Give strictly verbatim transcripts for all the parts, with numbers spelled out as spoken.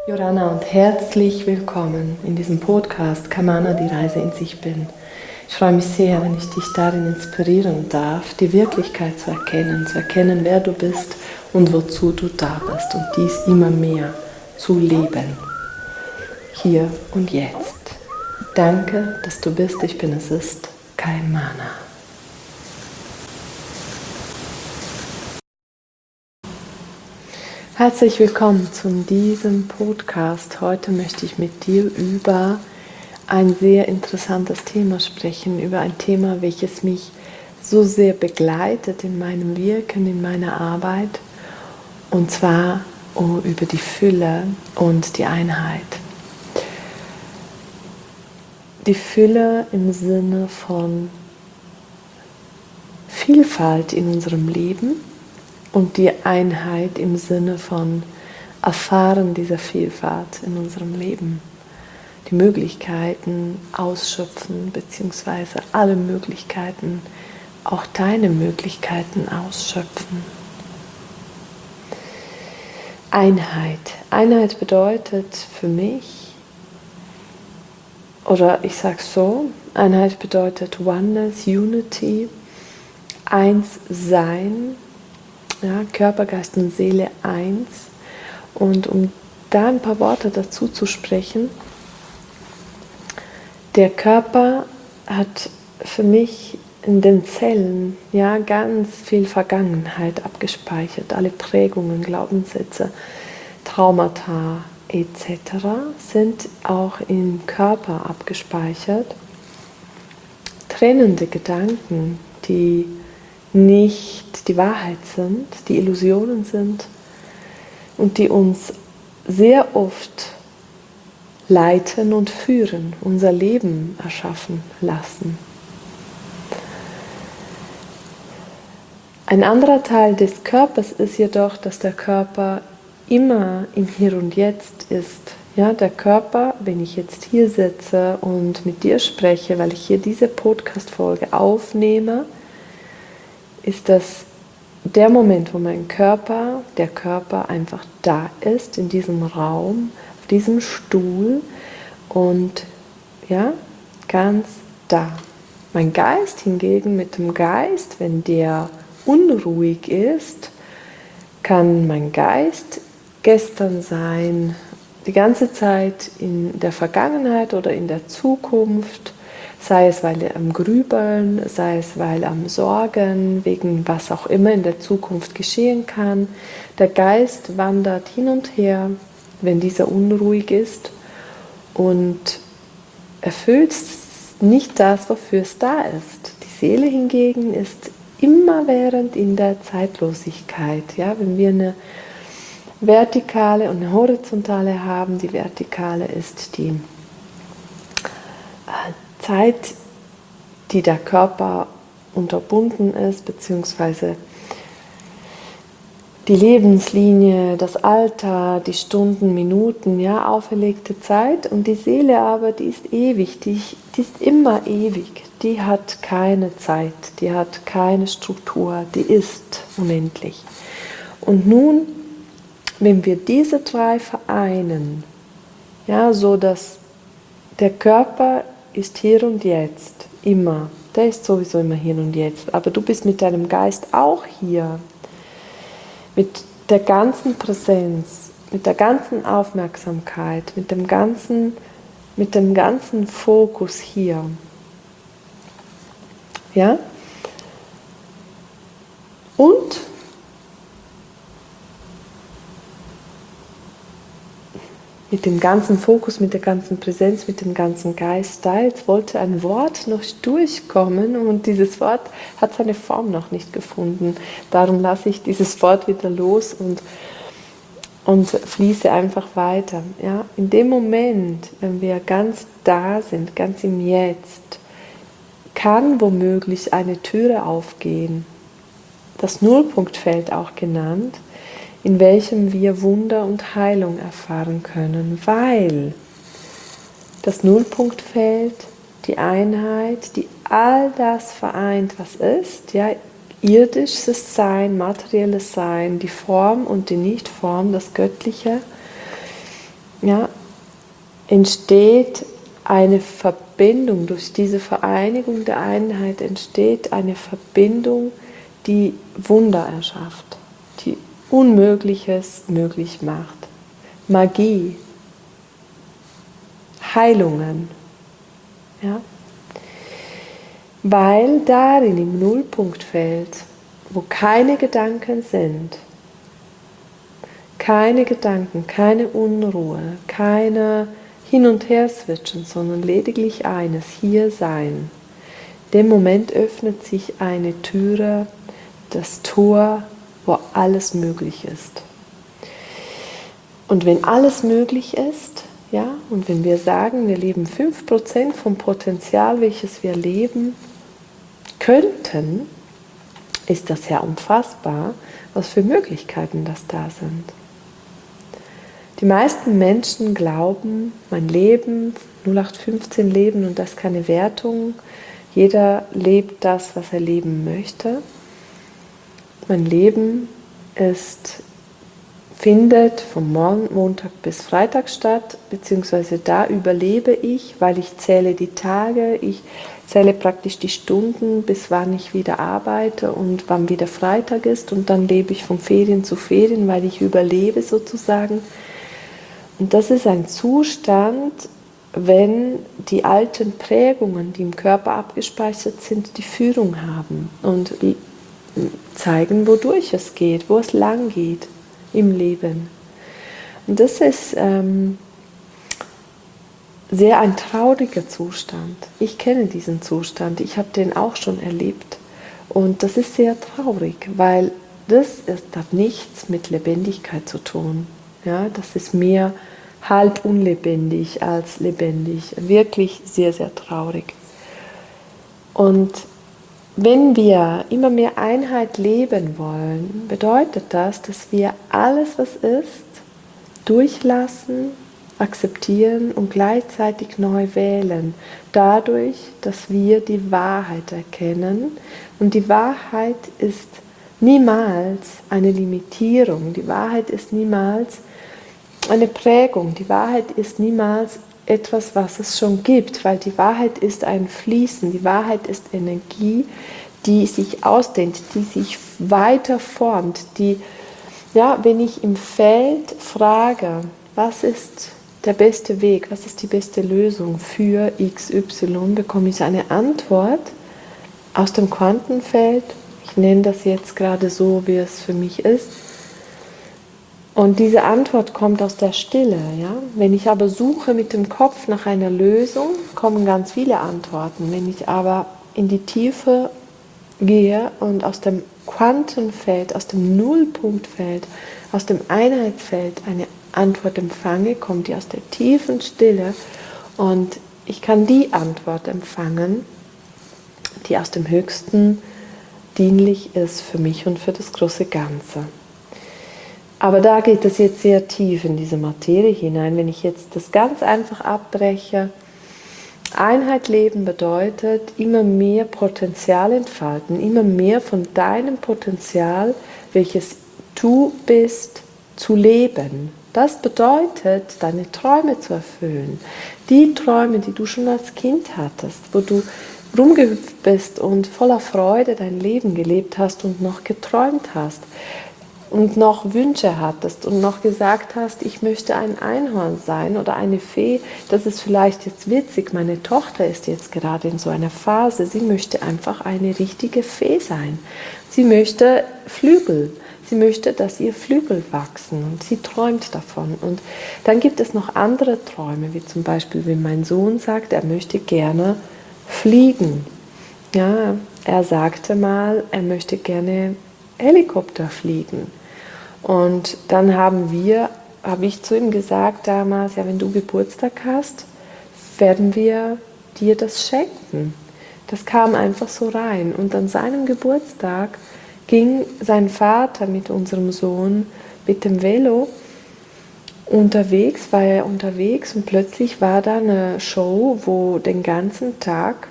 Joranna und herzlich willkommen in diesem Podcast Kamana, die Reise in sich bin. Ich freue mich sehr, wenn ich dich darin inspirieren darf, die Wirklichkeit zu erkennen, zu erkennen, wer du bist und wozu du da bist und dies immer mehr zu leben. Hier und jetzt. Danke, dass du bist, ich bin, es ist Kamana. Herzlich willkommen zu diesem Podcast. Heute möchte ich mit dir über ein sehr interessantes Thema sprechen, über ein Thema, welches mich so sehr begleitet in meinem Wirken, in meiner Arbeit, und zwar über die Fülle und die Einheit. Die Fülle im Sinne von Vielfalt in unserem Leben und die Einheit im Sinne von Erfahren dieser Vielfalt in unserem Leben. Die Möglichkeiten ausschöpfen, beziehungsweise alle Möglichkeiten, auch deine Möglichkeiten ausschöpfen. Einheit. Einheit bedeutet für mich, oder ich sage so, Einheit bedeutet Oneness, Unity, eins sein, ja, Körper, Geist und Seele eins. Und um da ein paar Worte dazu zu sprechen, der Körper hat für mich in den Zellen ja ganz viel Vergangenheit abgespeichert. Alle Prägungen, Glaubenssätze, Traumata et cetera sind auch im Körper abgespeichert. Trennende Gedanken, die nicht die Wahrheit sind, die Illusionen sind und die uns sehr oft leiten und führen, unser Leben erschaffen lassen. Ein anderer Teil des Körpers ist jedoch, dass der Körper immer im Hier und Jetzt ist. Ja, der Körper, wenn ich jetzt hier sitze und mit dir spreche, weil ich hier diese Podcast-Folge aufnehme, ist das der Moment, wo mein Körper, der Körper einfach da ist, in diesem Raum, auf diesem Stuhl und ja, ganz da. Mein Geist hingegen mit dem Geist, wenn der unruhig ist, kann mein Geist gestern sein, die ganze Zeit in der Vergangenheit oder in der Zukunft, sei es, weil er am Grübeln, sei es, weil am Sorgen, wegen was auch immer in der Zukunft geschehen kann. Der Geist wandert hin und her, wenn dieser unruhig ist und erfüllt nicht das, wofür es da ist. Die Seele hingegen ist immerwährend in der Zeitlosigkeit. Ja, wenn wir eine vertikale und eine horizontale haben, die vertikale ist die Zeit, die der Körper unterbunden ist, beziehungsweise die Lebenslinie, das Alter, die Stunden, Minuten, ja, auferlegte Zeit. Und die Seele aber, die ist ewig, die, die ist immer ewig, die hat keine Zeit, die hat keine Struktur, die ist unendlich. Und nun, wenn wir diese drei vereinen, ja, so dass der Körper ist hier und jetzt, immer. Der ist sowieso immer hier und jetzt. Aber du bist mit deinem Geist auch hier. Mit der ganzen Präsenz, mit der ganzen Aufmerksamkeit, mit dem ganzen, mit dem ganzen Fokus hier. Ja? Und mit dem ganzen Fokus, mit der ganzen Präsenz, mit dem ganzen Geist da. Jetzt wollte ein Wort noch durchkommen und dieses Wort hat seine Form noch nicht gefunden. Darum lasse ich dieses Wort wieder los und, und fließe einfach weiter. Ja? In dem Moment, wenn wir ganz da sind, ganz im Jetzt, kann womöglich eine Türe aufgehen. Das Nullpunktfeld auch genannt, in welchem wir Wunder und Heilung erfahren können, weil das Nullpunktfeld, die Einheit, die all das vereint, was ist, ja, irdisches Sein, materielles Sein, die Form und die Nichtform, das Göttliche, ja, entsteht eine Verbindung, durch diese Vereinigung der Einheit entsteht eine Verbindung, die Wunder erschafft, die Unmögliches möglich macht. Magie, Heilungen, ja? Weil darin im Nullpunktfeld, wo keine Gedanken sind, keine Gedanken, keine Unruhe, keine Hin- und Her-Switchen, sondern lediglich eines, hier sein. Dem Moment öffnet sich eine Türe, das Tor, wo alles möglich ist. Und wenn alles möglich ist, ja, und wenn wir sagen, wir leben fünf Prozent vom Potenzial, welches wir leben könnten, ist das ja unfassbar, was für Möglichkeiten das da sind. Die meisten Menschen glauben, mein Leben, null acht fünfzehn Leben, und das ist keine Wertung, jeder lebt das, was er leben möchte. Mein Leben ist, findet von Montag bis Freitag statt, beziehungsweise da überlebe ich, weil ich zähle die Tage, ich zähle praktisch die Stunden, bis wann ich wieder arbeite und wann wieder Freitag ist, und dann lebe ich von Ferien zu Ferien, weil ich überlebe sozusagen. Und das ist ein Zustand, wenn die alten Prägungen, die im Körper abgespeichert sind, die Führung haben und zeigen, wodurch es geht, wo es lang geht im Leben. Und das ist ähm, sehr ein trauriger Zustand. Ich kenne diesen Zustand, ich habe den auch schon erlebt. Und das ist sehr traurig, weil das, ist, hat nichts mit Lebendigkeit zu tun. Ja, das ist mehr halb unlebendig als lebendig. Wirklich sehr, sehr traurig. Und wenn wir immer mehr Einheit leben wollen, bedeutet das, dass wir alles, was ist, durchlassen, akzeptieren und gleichzeitig neu wählen. Dadurch, dass wir die Wahrheit erkennen. Und die Wahrheit ist niemals eine Limitierung. Die Wahrheit ist niemals eine Prägung. Die Wahrheit ist niemals etwas, was es schon gibt, weil die Wahrheit ist ein Fließen. Die Wahrheit ist Energie, die sich ausdehnt, die sich weiter formt. Die, ja, wenn ich im Feld frage, was ist der beste Weg, was ist die beste Lösung für X Y, bekomme ich eine Antwort aus dem Quantenfeld. Ich nenne das jetzt gerade so, wie es für mich ist. Und diese Antwort kommt aus der Stille. Ja? Wenn ich aber suche mit dem Kopf nach einer Lösung, kommen ganz viele Antworten. Wenn ich aber in die Tiefe gehe und aus dem Quantenfeld, aus dem Nullpunktfeld, aus dem Einheitsfeld eine Antwort empfange, kommt die aus der tiefen Stille, und ich kann die Antwort empfangen, die aus dem Höchsten dienlich ist für mich und für das große Ganze. Aber da geht es jetzt sehr tief in diese Materie hinein. Wenn ich jetzt das ganz einfach abbreche, Einheit leben bedeutet immer mehr Potenzial entfalten, immer mehr von deinem Potenzial, welches du bist, zu leben. Das bedeutet, deine Träume zu erfüllen. Die Träume, die du schon als Kind hattest, wo du rumgehüpft bist und voller Freude dein Leben gelebt hast und noch geträumt hast und noch Wünsche hattest und noch gesagt hast, ich möchte ein Einhorn sein oder eine Fee. Das ist vielleicht jetzt witzig, meine Tochter ist jetzt gerade in so einer Phase, sie möchte einfach eine richtige Fee sein. Sie möchte Flügel, sie möchte, dass ihr Flügel wachsen, und sie träumt davon. Und dann gibt es noch andere Träume, wie zum Beispiel, wenn mein Sohn sagt, er möchte gerne fliegen. Ja, er sagte mal, er möchte gerne Helikopter fliegen. Und dann haben wir, habe ich zu ihm gesagt damals, ja, wenn du Geburtstag hast, werden wir dir das schenken. Das kam einfach so rein. Und an seinem Geburtstag ging sein Vater mit unserem Sohn mit dem Velo unterwegs, war er unterwegs, und plötzlich war da eine Show, wo den ganzen Tag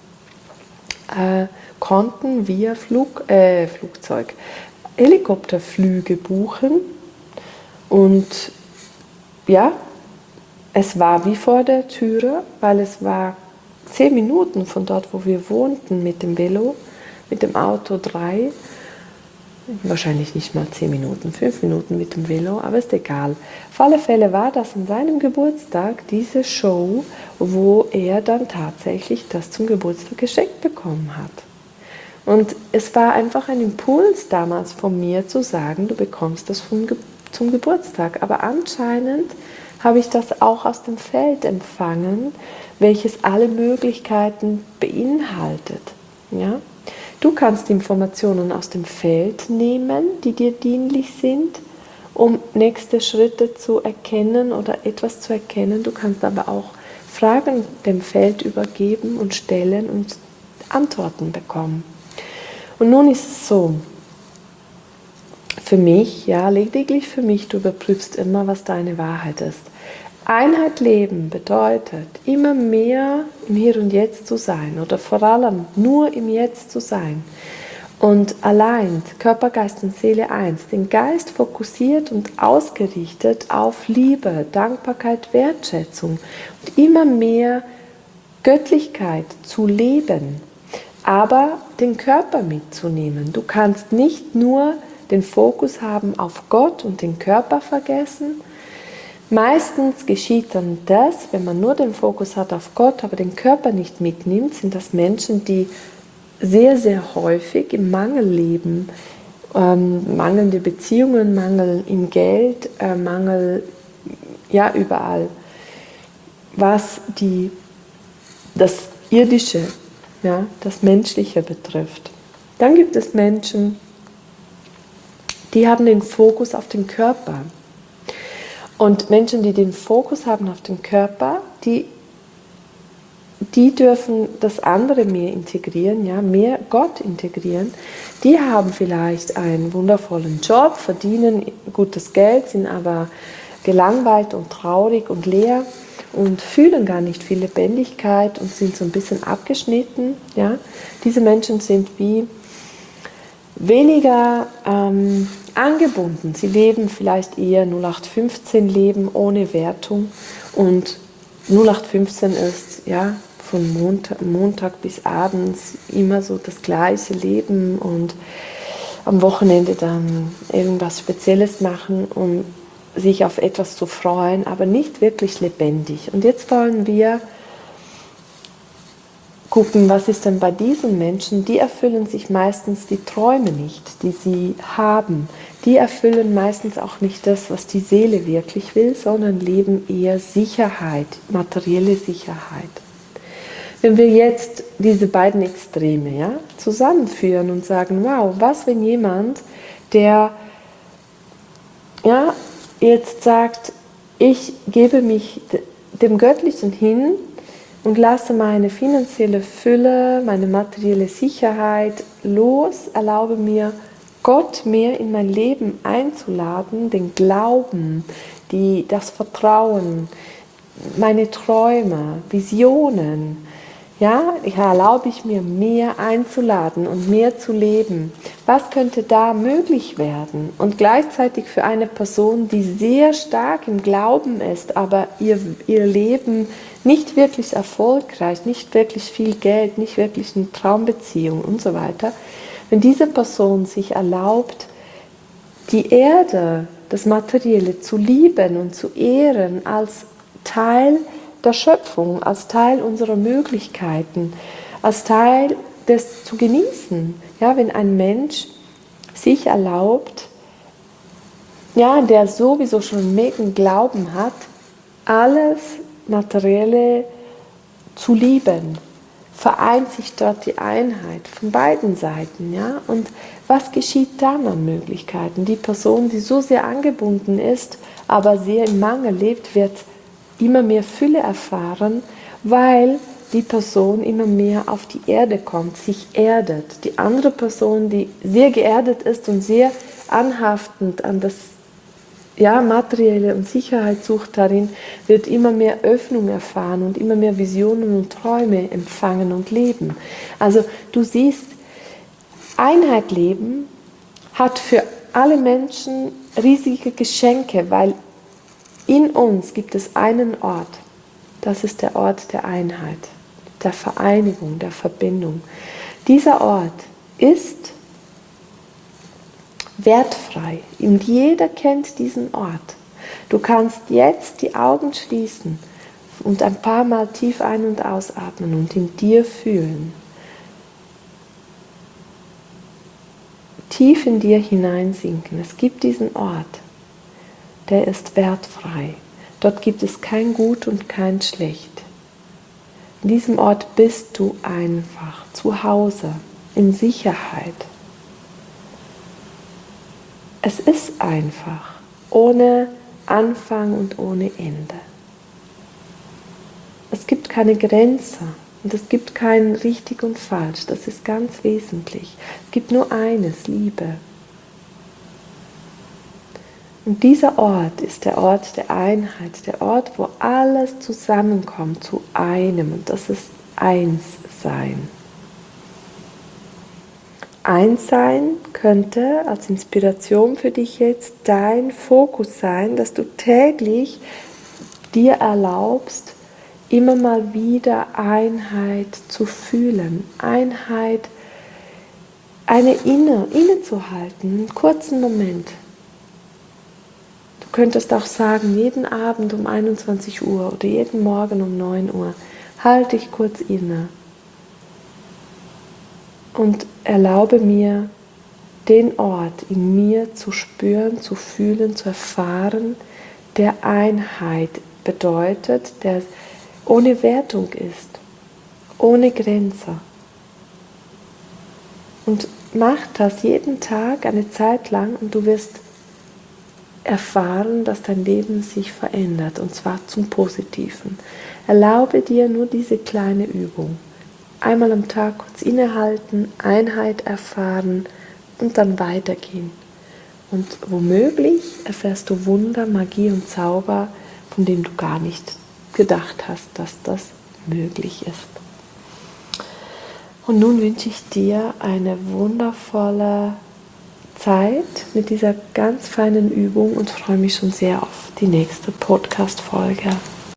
äh, konnten wir Flug, äh, Flugzeug, Helikopterflüge buchen, und ja, es war wie vor der Türe, weil es war zehn Minuten von dort, wo wir wohnten, mit dem Velo, mit dem Auto drei. Wahrscheinlich nicht mal zehn Minuten, fünf Minuten mit dem Velo, aber ist egal. Auf alle Fälle war das an seinem Geburtstag diese Show, wo er dann tatsächlich das zum Geburtstag geschenkt bekommen hat. Und es war einfach ein Impuls damals von mir zu sagen, du bekommst das vom Ge- zum Geburtstag. Aber anscheinend habe ich das auch aus dem Feld empfangen, welches alle Möglichkeiten beinhaltet. Ja? Du kannst Informationen aus dem Feld nehmen, die dir dienlich sind, um nächste Schritte zu erkennen oder etwas zu erkennen. Du kannst aber auch Fragen dem Feld übergeben und stellen und Antworten bekommen. Und nun ist es so, für mich, ja, lediglich für mich, du überprüfst immer, was deine Wahrheit ist. Einheit leben bedeutet, immer mehr im Hier und Jetzt zu sein oder vor allem nur im Jetzt zu sein. Und allein Körper, Geist und Seele eins, den Geist fokussiert und ausgerichtet auf Liebe, Dankbarkeit, Wertschätzung und immer mehr Göttlichkeit zu leben, aber den Körper mitzunehmen. Du kannst nicht nur den Fokus haben auf Gott und den Körper vergessen. Meistens geschieht dann das, wenn man nur den Fokus hat auf Gott, aber den Körper nicht mitnimmt, sind das Menschen, die sehr, sehr häufig im Mangel leben, ähm, mangelnde Beziehungen, Mangel im Geld, äh, Mangel ja überall, was die, das Irdische, ja, das Menschliche betrifft. Dann gibt es Menschen, die haben den Fokus auf den Körper. Und Menschen, die den Fokus haben auf den Körper, die, die dürfen das andere mehr integrieren, ja, mehr Gott integrieren. Die haben vielleicht einen wundervollen Job, verdienen gutes Geld, sind aber gelangweilt und traurig und leer und fühlen gar nicht viel Lebendigkeit und sind so ein bisschen abgeschnitten. Ja. Diese Menschen sind wie weniger ähm, angebunden. Sie leben vielleicht eher null acht fünfzehn Leben ohne Wertung und null acht fünfzehn ist ja von Montag, Montag bis abends immer so das gleiche Leben und am Wochenende dann irgendwas Spezielles machen, um sich auf etwas zu freuen, aber nicht wirklich lebendig. Und jetzt wollen wir gucken, was ist denn bei diesen Menschen, die erfüllen sich meistens die Träume nicht, die sie haben. Die erfüllen meistens auch nicht das, was die Seele wirklich will, sondern leben eher Sicherheit, materielle Sicherheit. Wenn wir jetzt diese beiden Extreme ja, zusammenführen und sagen, wow, was wenn jemand, der ja, jetzt sagt, ich gebe mich dem Göttlichen hin, und lasse meine finanzielle Fülle, meine materielle Sicherheit los, erlaube mir, Gott mehr in mein Leben einzuladen, den Glauben, die, das Vertrauen, meine Träume, Visionen. Ja, ich erlaube ich mir, mehr einzuladen und mehr zu leben. Was könnte da möglich werden? Und gleichzeitig für eine Person, die sehr stark im Glauben ist, aber ihr, ihr Leben nicht wirklich erfolgreich, nicht wirklich viel Geld, nicht wirklich eine Traumbeziehung und so weiter, wenn diese Person sich erlaubt, die Erde, das Materielle zu lieben und zu ehren als Teil der Schöpfung, als Teil unserer Möglichkeiten, als Teil des zu genießen. Ja, wenn ein Mensch sich erlaubt, ja, der sowieso schon einen mega Glauben hat, alles Materielle zu lieben, vereint sich dort die Einheit von beiden Seiten. Ja? Und was geschieht dann an Möglichkeiten? Die Person, die so sehr angebunden ist, aber sehr im Mangel lebt, wird immer mehr Fülle erfahren, weil die Person immer mehr auf die Erde kommt, sich erdet. Die andere Person, die sehr geerdet ist und sehr anhaftend an das ja, materielle und Sicherheit sucht darin, wird immer mehr Öffnung erfahren und immer mehr Visionen und Träume empfangen und leben. Also du siehst, Einheit leben hat für alle Menschen riesige Geschenke, weil In uns gibt es einen Ort, das ist der Ort der Einheit, der Vereinigung, der Verbindung. Dieser Ort ist wertfrei und jeder kennt diesen Ort. Du kannst jetzt die Augen schließen und ein paar Mal tief ein- und ausatmen und in dir fühlen. Tief in dir hineinsinken. Es gibt diesen Ort, der ist wertfrei. Dort gibt es kein Gut und kein Schlecht. In diesem Ort bist du einfach zu Hause, in Sicherheit. Es ist einfach, ohne Anfang und ohne Ende. Es gibt keine Grenze und es gibt kein richtig und falsch, das ist ganz wesentlich. Es gibt nur eines, Liebe. Und dieser Ort ist der Ort der Einheit, der Ort, wo alles zusammenkommt zu einem, und das ist Einssein. Einssein könnte als Inspiration für dich jetzt dein Fokus sein, dass du täglich dir erlaubst, immer mal wieder Einheit zu fühlen, Einheit, eine inne, innezuhalten, einen kurzen Moment. Du könntest auch sagen, jeden Abend um einundzwanzig Uhr oder jeden Morgen um neun Uhr, halte ich kurz inne und erlaube mir, den Ort in mir zu spüren, zu fühlen, zu erfahren, der Einheit bedeutet, der ohne Wertung ist, ohne Grenze. Und mach das jeden Tag eine Zeit lang und du wirst erfahren, dass dein Leben sich verändert, und zwar zum Positiven. Erlaube dir nur diese kleine Übung. Einmal am Tag kurz innehalten, Einheit erfahren und dann weitergehen. Und womöglich erfährst du Wunder, Magie und Zauber, von denen du gar nicht gedacht hast, dass das möglich ist. Und nun wünsche ich dir eine wundervolle Zeit mit dieser ganz feinen Übung und freue mich schon sehr auf die nächste Podcast-Folge.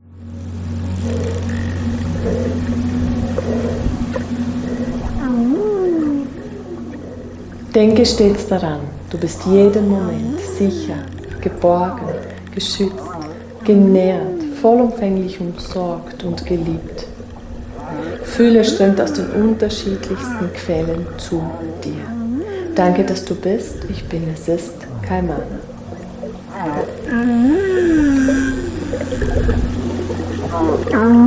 Denke stets daran, du bist jeden Moment sicher, geborgen, geschützt, genährt, vollumfänglich umsorgt und geliebt. Fühle strömt aus den unterschiedlichsten Quellen zu dir. Danke, dass du bist. Ich bin, es ist Kaiman. Mm.